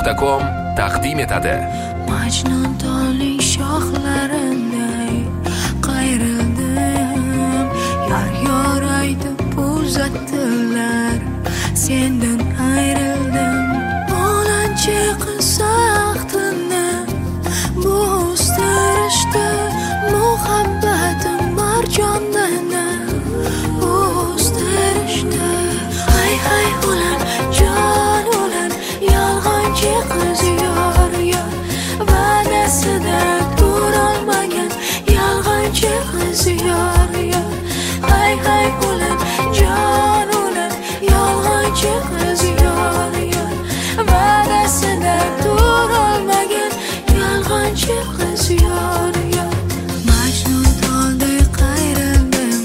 Media.com taqdim etadi. Majnun tolning shoxlariday qayrildim, yor aytib uzatdilar, sendan ayrildim. Olanchi qisaqtini bo'stirishdi, muhabbatim marjondana bo'stirishdi. Hay ulan jon ulan, yolg'onchi qiz yor va'dasida turolmagan yolg'onchi qiz yor. Hay ulan jon ulan, yolg'onchi qiz yor va'dasida turolmagan yolg'onchi qiz yor. Majnun tolday qayrildim,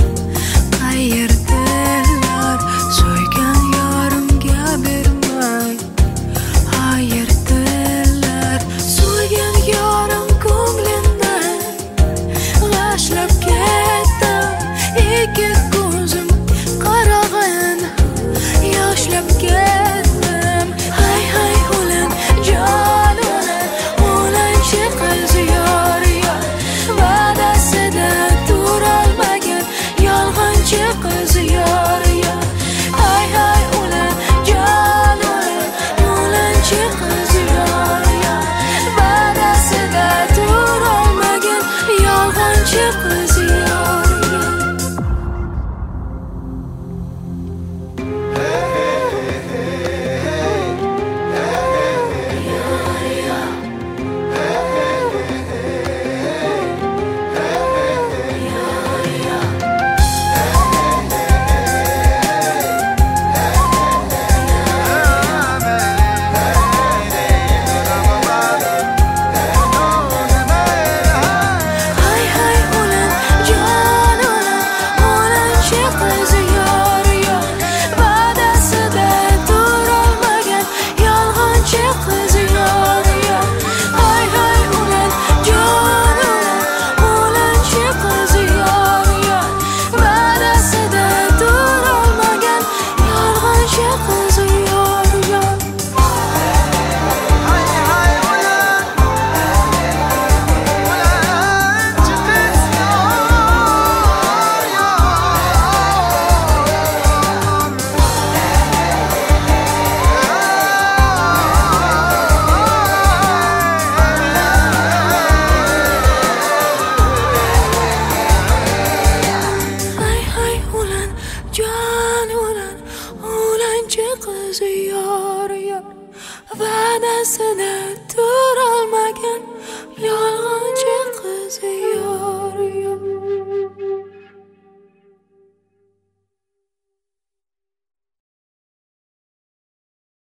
qayerdalar so'ygan yorimga bermay, ayirdilar so'ygan yorim ko'nglimdan g'ashlab ketdim. Ikki ko'zim qarag'in yoshlab ketdim. Hay ulan jon ulan, ulanchi qiz yor va'dasida turolmagan yolg'onchi qiz yor. Hay ulan jon ulan, ulanchi qiz yor va'dasida turolmagan yolg'onchi qiz yor. Jon ulan, ulanchi qiz yor va'dasida turolmagan